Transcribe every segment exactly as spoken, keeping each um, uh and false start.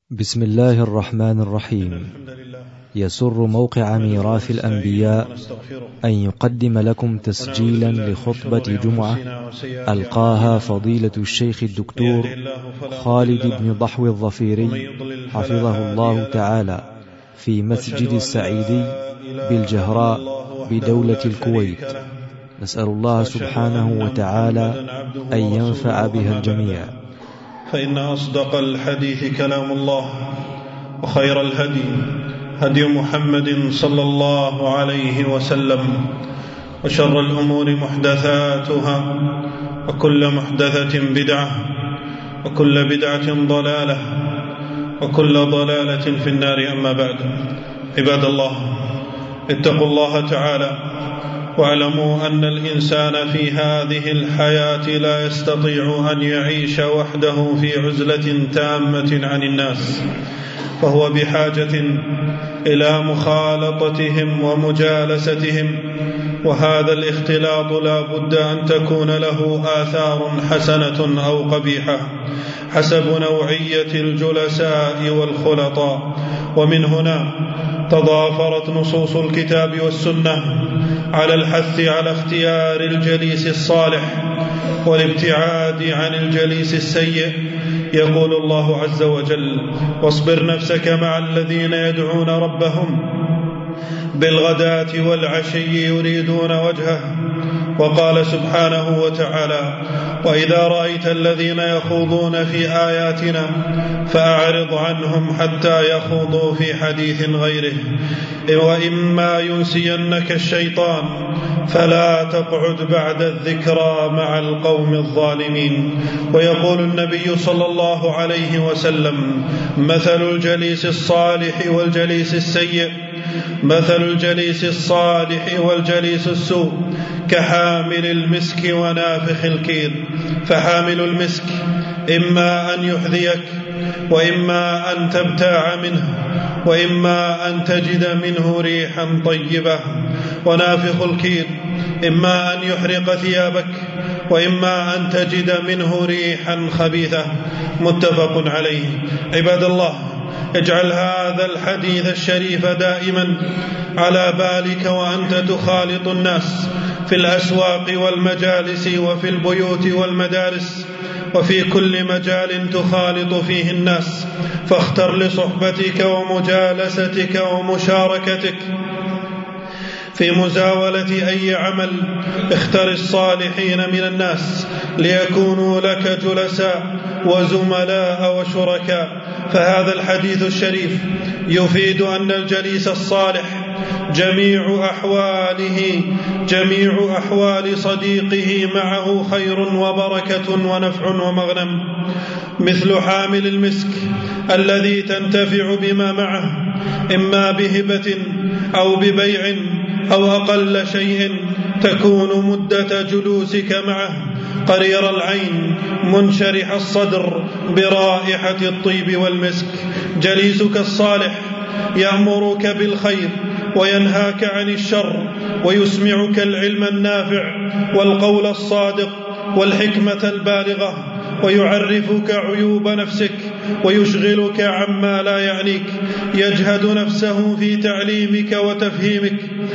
بسم الله الرحمن الرحيم. يسر موقع ميراث الأنبياء أن يقدم لكم تسجيلا لخطبة جمعة ألقاها فضيلة الشيخ الدكتور خالد بن ضحو الظفيري حفظه الله تعالى في مسجد السعيدي بالجهراء بدولة الكويت. نسأل الله سبحانه وتعالى أن ينفع بها الجميع. فإن أصدق الحديث كلام الله، وخير الهدي هدي محمد صلى الله عليه وسلم، وشر الأمور محدثاتها، وكل محدثة بدعة، وكل بدعة ضلالة، وكل ضلالة في النار. أما بعد، عباد الله، اتقوا الله تعالى واعلموا أن الإنسان في هذه الحياة لا يستطيع أن يعيش وحده في عزلة تامة عن الناس، فهو بحاجة إلى مخالطتهم ومجالستهم، وهذا الاختلاط لا بد أن تكون له آثار حسنة أو قبيحة حسب نوعية الجلساء والخلطاء. ومن هنا تضافرت نصوص الكتاب والسنة على الحث على اختيار الجليس الصالح والابتعاد عن الجليس السيء. يقول الله عز وجل: واصبر نفسك مع الذين يدعون ربهم بالغداة والعشي يريدون وجهه. وقال سبحانه وتعالى: وإذا رأيت الذين يخوضون في آياتنا فأعرض عنهم حتى يخوضوا في حديث غيره، وإما ينسينك الشيطان فلا تقعد بعد الذكرى مع القوم الظالمين. ويقول النبي صلى الله عليه وسلم: مثل الجليس الصالح والجليس السيء مثل الجليس الصالح والجليس السوء كحامل المسك ونافخ الكير. فحامل المسك إما أن يحذيك، وإما أن تبتاع منه، وإما أن تجد منه ريحا طيبة. ونافخ الكير إما أن يحرق ثيابك، وإما أن تجد منه ريحا خبيثة. متفق عليه. عباد الله، اجعل هذا الحديث الشريف دائما على بالك وأنت تخالط الناس في الأسواق والمجالس وفي البيوت والمدارس وفي كل مجال تخالط فيه الناس، فاختر لصحبتك ومجالستك ومشاركتك في مزاولة أي عمل اختر الصالحين من الناس ليكونوا لك جلساء وزملاء وشركاء. فهذا الحديث الشريف يفيد أن الجليس الصالح جميع أحواله جميع أحوال صديقه معه خير وبركة ونفع ومغنم، مثل حامل المسك الذي تنتفع بما معه، إما بهبة أو ببيع أو أقل شيء تكون مدة جلوسك معه قرير العين منشرح الصدر برائحة الطيب والمسك. جليسك الصالح يأمرك بالخير وينهاك عن الشر، ويسمعك العلم النافع والقول الصادق والحكمة البالغة، ويعرفك عيوب نفسك ويشغلك عما لا يعنيك. يجهد نفسه في تعليمك وتفهيمك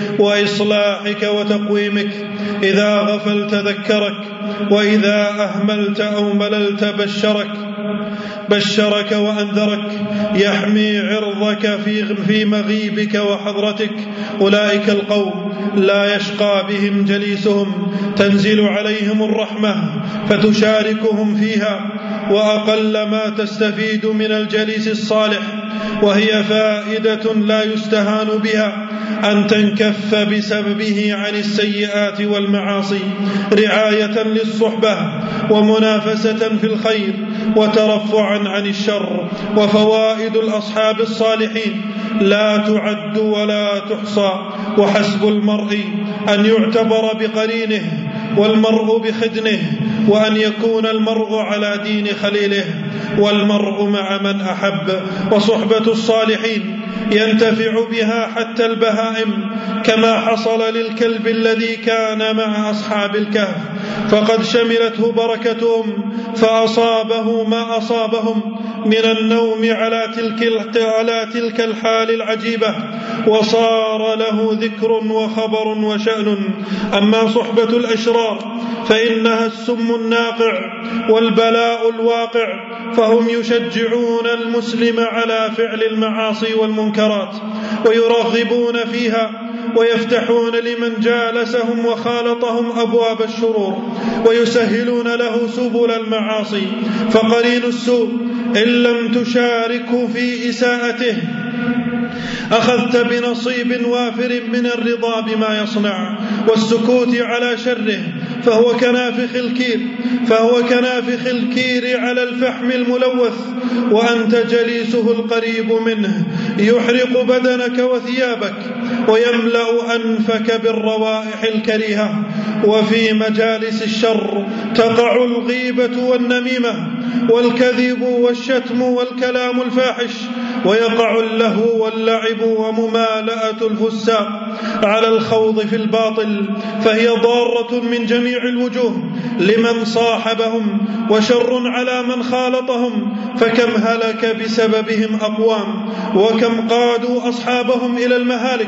وإصلاحك وتقويمك. إذا غفلت ذكرك، وإذا أهملت أو مللت بشرك بشرك وأنذرك. يحمي عرضك في في مغيبك وحضرتك. أولئك القوم لا يشقى بهم جليسهم، تنزل عليهم الرحمة فتشاركهم فيها. وأقل ما تستفيد من الجليس الصالح، وهي فائدة لا يستهان بها، أن تنكف بسببه عن السيئات والمعاصي رعاية للصحبة ومنافسة في الخير وترفعا عن الشر. وفوائد الأصحاب الصالحين لا تعد ولا تحصى، وحسب المرء أن يعتبر بقرينه والمرء بخدنه، وأن يكون المرء على دين خليله، والمرء مع من أحب. وصحبة الصالحين ينتفع بها حتى البهائم، كما حصل للكلب الذي كان مع أصحاب الكهف، فقد شملته بركتهم فأصابه ما أصابهم من النوم على تلك, على تلك الحال العجيبة، وصار له ذكر وخبر وشأن. أما صحبة الأشرار فإنها السم الناقع والبلاء الواقع، فهم يشجعون المسلم على فعل المعاصي والمنكرات ويرغبون فيها، ويفتحون لمن جالسهم وخالطهم أبواب الشرور، ويسهلون له سبل المعاصي. فقرين السوء إن لم تشاركه في إساءته أخذت بنصيب وافر من الرضا بما يصنع والسكوت على شره، فهو كنافخ الكير فهو كنافخ الكير على الفحم الملوث، وأنت جليسه القريب منه، يحرق بدنك وثيابك ويملأ أنفك بالروائح الكريهة. وفي مجالس الشر تقع الغيبة والنميمة والكذب والشتم والكلام الفاحش، ويقع اللهو واللعب وممالأة الفساق على الخوض في الباطل، فهي ضارة من جميع الوجوه لمن صاحبهم وشر على من خالطهم. فكم هلك بسببهم أقوام، وكم قادوا أصحابهم إلى المهالك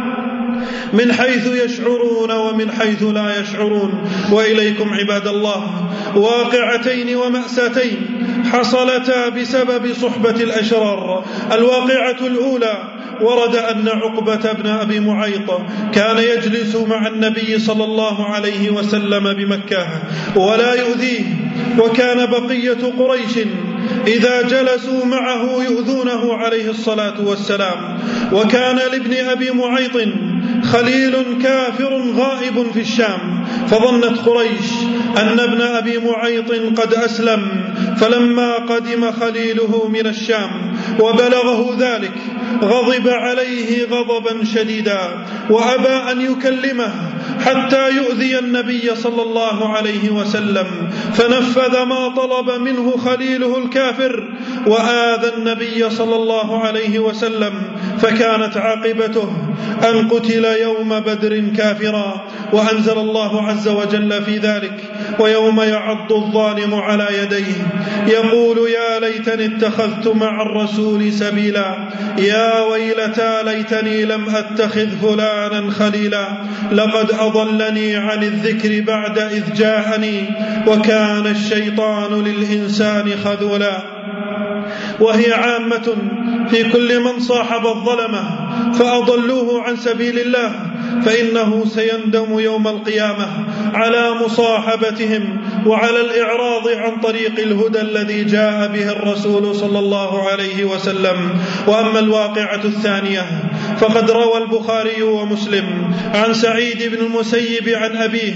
من حيث يشعرون ومن حيث لا يشعرون. وإليكم عباد الله واقعتين ومأساتين حصلتا بسبب صحبة الأشرار. الواقعة الأولى ورد أن عقبة بن أبي معيط كان يجلس مع النبي صلى الله عليه وسلم بمكة ولا يؤذيه، وكان بقية قريش إذا جلسوا معه يؤذونه عليه الصلاة والسلام. وكان لابن أبي معيط خليل كافر غائب في الشام، فظنت قريش أن ابن أبي معيط قد أسلم، فلما قدم خليله من الشام وبلغه ذلك غضب عليه غضبا شديدا، وأبى أن يكلمه حتى يؤذي النبي صلى الله عليه وسلم، فنفذ ما طلب منه خليله الكافر وآذى النبي صلى الله عليه وسلم، فكانت عاقبته أن قتل يوم بدر كافرا. وأنزل الله عز وجل في ذلك: ويوم يعض الظالم على يديه يقول يا ليتني اتخذت مع الرسول سبيلا، يا ويلتى ليتني لم أتخذ فلانا خليلا، لقد أضلني عن الذكر بعد إذ جاءني، وكان الشيطان للإنسان خذولا. وهي عامة في كل من صاحب الظلمة فأضلوه عن سبيل الله، فإنه سيندم يوم القيامة على مصاحبتهم وعلى الإعراض عن طريق الهدى الذي جاء به الرسول صلى الله عليه وسلم. وأما الواقعة الثانية فقد روى البخاري ومسلم عن سعيد بن المسيب عن أبيه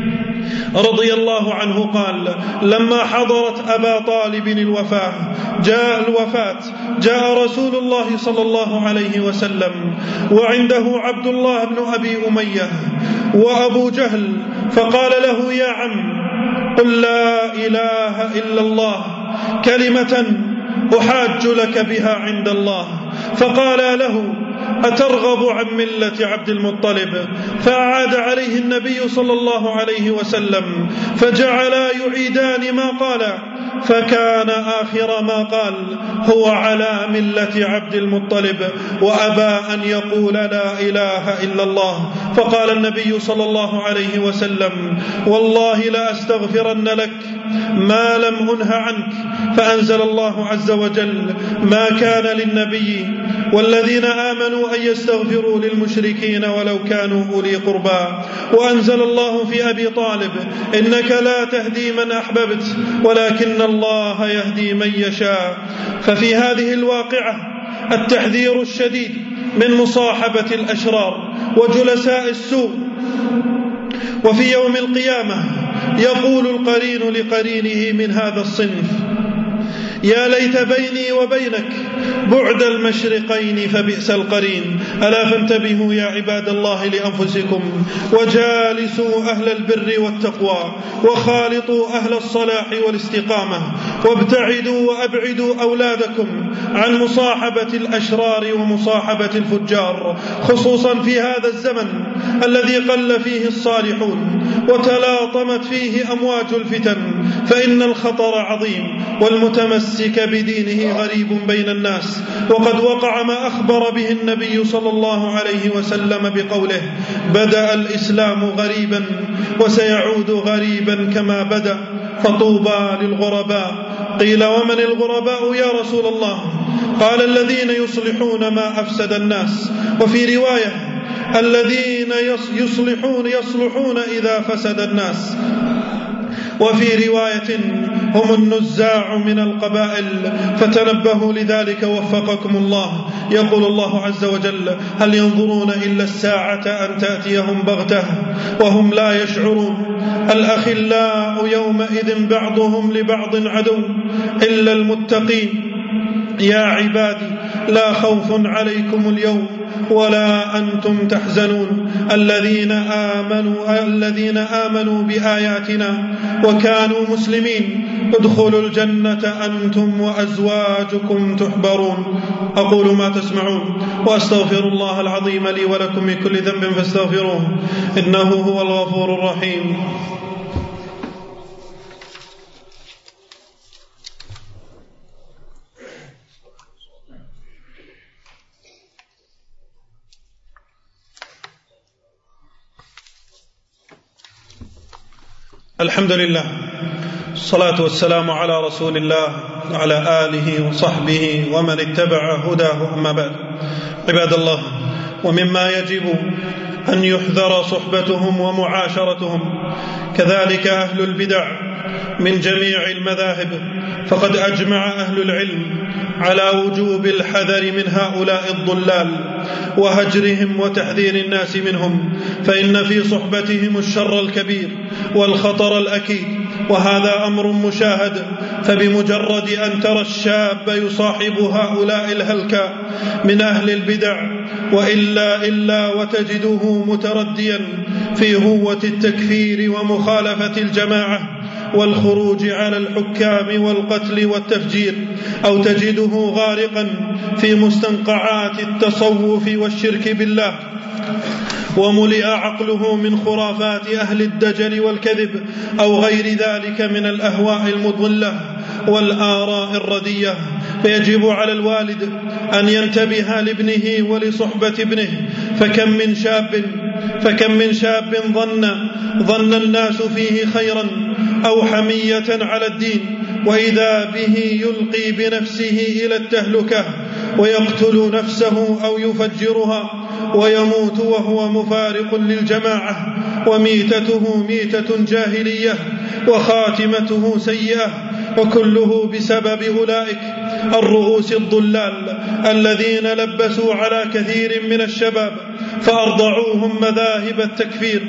رضي الله عنه قال: لما حضرت أبا طالب الوفاة جاء الوفاة جاء رسول الله صلى الله عليه وسلم وعنده عبد الله بن أبي أمية وأبو جهل، فقال له: يا عم، قل لا إله إلا الله كلمة أحاج لك بها عند الله. فقال له: أترغب عن ملة عبد المطلب؟ فأعاد عليه النبي صلى الله عليه وسلم فجعلا يعيدان ما قال، فكان آخر ما قال: هو على ملة عبد المطلب، وأبى أن يقول لا إله إلا الله. فقال النبي صلى الله عليه وسلم: والله لا أستغفرن لك ما لم أنه عنك. فأنزل الله عز وجل: ما كان للنبي والذين آمنوا أن يستغفروا للمشركين ولو كانوا أولي قربى. وأنزل الله في أبي طالب: إنك لا تهدي من أحببت ولكن الله يهدي من يشاء. ففي هذه الواقعة التحذير الشديد من مصاحبة الأشرار وجلساء السوء. وفي يوم القيامة يقول القرين لقرينه من هذا الصنف: يا ليت بيني وبينك بعد المشرقين فبئس القرين. ألا فانتبهوا يا عباد الله لأنفسكم، وجالسوا أهل البر والتقوى، وخالطوا أهل الصلاح والاستقامة، وابتعدوا وأبعدوا أولادكم عن مصاحبة الأشرار ومصاحبة الفجار، خصوصا في هذا الزمن الذي قل فيه الصالحون وتلاطمت فيه أمواج الفتن، فإن الخطر عظيم، والمتمسك بدينه غريب بين الناس. وقد وقع ما أخبر به النبي صلى الله عليه وسلم بقوله: بدأ الإسلام غريبا وسيعود غريبا كما بدأ، فطوبى للغرباء. قيل: ومن الغرباء يا رسول الله؟ قال: الذين يصلحون ما أفسد الناس. وفي رواية: الذين يصلحون يصلحون إذا فسد الناس. وفي رواية: هم النزاع من القبائل. فتنبهوا لذلك وفقكم الله. يقول الله عز وجل: هل ينظرون إلا الساعة أن تأتيهم بغتة وهم لا يشعرون. الأخلاء يومئذ بعضهم لبعض عدو إلا المتقين. يا عبادي لا خوف عليكم اليوم ولا أنتم تحزنون الذين آمنوا, الذين آمنوا بآياتنا وكانوا مسلمين ادخلوا الجنة أنتم وأزواجكم تحبرون. أقول ما تسمعون وأستغفر الله العظيم لي ولكم من كل ذنب فاستغفروه إنه هو الغفور الرحيم. الحمد لله، الصلاة والسلام على رسول الله وعلى آله وصحبه ومن اتبع هداه، أما بعد. عباد الله، ومما يجب أن يحذر صحبتهم ومعاشرتهم كذلك أهل البدع من جميع المذاهب، فقد أجمع أهل العلم على وجوب الحذر من هؤلاء الضلال وهجرهم وتحذير الناس منهم، فإن في صحبتهم الشر الكبير والخطر الأكيد، وهذا أمر مشاهد. فبمجرد أن ترى الشاب يصاحب هؤلاء الهلكة من أهل البدع وإلا إلا وتجده مترديا في هوة التكفير ومخالفة الجماعة والخروج على الحكام والقتل والتفجير، أو تجده غارقا في مستنقعات التصوف والشرك بالله، وملئ عقله من خرافات أهل الدجل والكذب أو غير ذلك من الأهواء المضلة والآراء الردية. فيجب على الوالد أن ينتبه لابنه ولصحبة ابنه، فكم من شاب فكم من شاب ظن ظن الناس فيه خيرا أو حمية على الدين، وإذا به يلقي بنفسه إلى التهلكة ويقتل نفسه أو يفجرها ويموت وهو مفارق للجماعة، وميتته ميتة جاهلية وخاتمته سيئة، وكله بسبب أولئك الرؤوس الضلال الذين لبسوا على كثير من الشباب فأرضعوهم مذاهب التكفير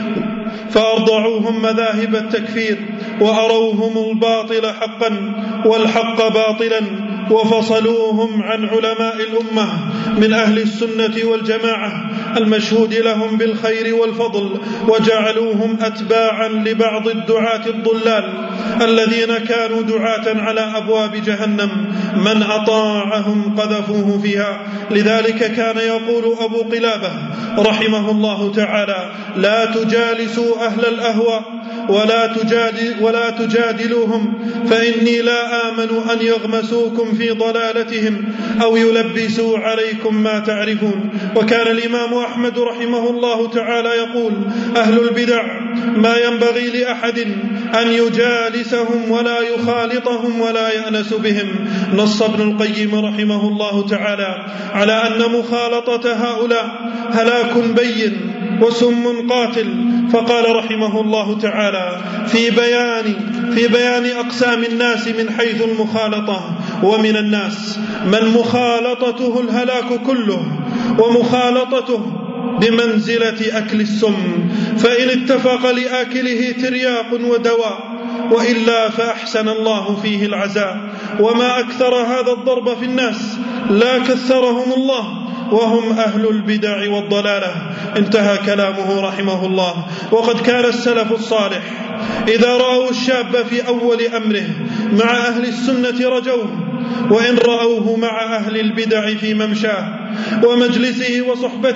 فأرضعوهم مذاهب التكفير وأروهم الباطل حقا والحق باطلا، وفصلوهم عن علماء الأمة من أهل السنة والجماعة المشهود لهم بالخير والفضل، وجعلوهم أتباعا لبعض الدعاة الضلال الذين كانوا دعاة على أبواب جهنم، من أطاعهم قذفوه فيها. لذلك كان يقول أبو قلابة رحمه الله تعالى: لا تجالسوا أهل الأهواء ولا, تجادل ولا تجادلوهم، فإني لا آمن أن يغمسوكم في ضلالتهم أو يلبسوا عليكم ما تعرفون. وكان الإمام أحمد رحمه الله تعالى يقول: أهل البدع ما ينبغي لأحد أن يجالسهم ولا يخالطهم ولا يأنس بهم. نص ابن القيم رحمه الله تعالى على أن مخالطة هؤلاء هلاك بين وسم قاتل، فقال رحمه الله تعالى في بيان في بيان أقسام الناس من حيث المخالطة: ومن الناس من مخالطته الهلاك كله، ومخالطته بمنزلة أكل السم، فإن اتفق لآكله ترياق ودواء، وإلا فأحسن الله فيه العزاء. وما أكثر هذا الضرب في الناس، لا كثرهم الله، وهم أهل البدع والضلالة. انتهى كلامه رحمه الله. وقد كان السلف الصالح إذا رأوا الشاب في أول أمره مع أهل السنة رجوه، وإن رأوه مع أهل البدع في ممشاه ومجلسه وصحبته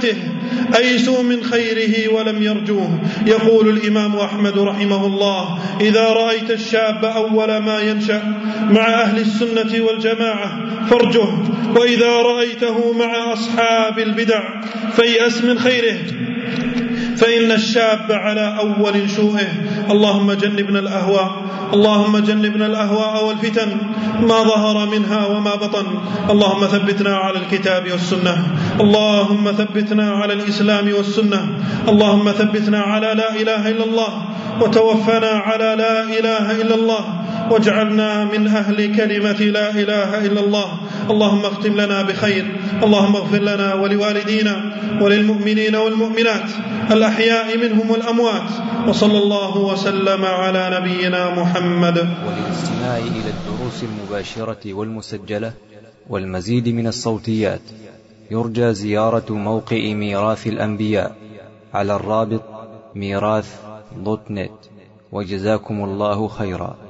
أيسوا من خيره ولم يرجوه. يقول الإمام أحمد رحمه الله: إذا رأيت الشاب أول ما ينشأ مع أهل السنة والجماعة فارجه، وإذا رأيته مع أصحاب البدع فيأس من خيره، فإن الشاب على أول نشوئه. اللهم جنبنا الأهواء، اللهم جنبنا الأهواء والفتن ما ظهر منها وما بطن. اللهم ثبتنا على الكتاب والسنة، اللهم ثبتنا على الإسلام والسنة، اللهم ثبتنا على لا إله إلا الله، وتوفنا على لا إله إلا الله، واجعلنا من أهل كلمة لا إله إلا الله. اللهم اختم لنا بخير، اللهم اغفر لنا ولوالدينا وللمؤمنين والمؤمنات الأحياء منهم والأموات، وصلى الله وسلم على نبينا محمد. وللاستماع إلى الدروس المباشرة والمسجلة والمزيد من الصوتيات يرجى زيارة موقع ميراث الأنبياء على الرابط ميراث دوت نت. وجزاكم الله خيرا.